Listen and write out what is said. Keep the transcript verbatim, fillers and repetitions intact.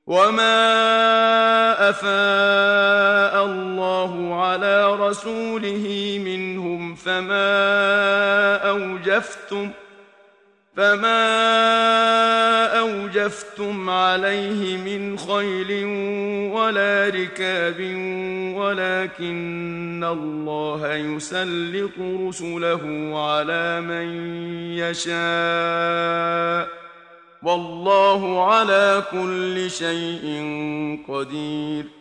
وما أفاء الله على رسوله منهم فما أوجفتم فما أوجفتم عليه من خيل ولا ركاب ولكن الله يسلط رسله على من يشاء والله على كل شيء قدير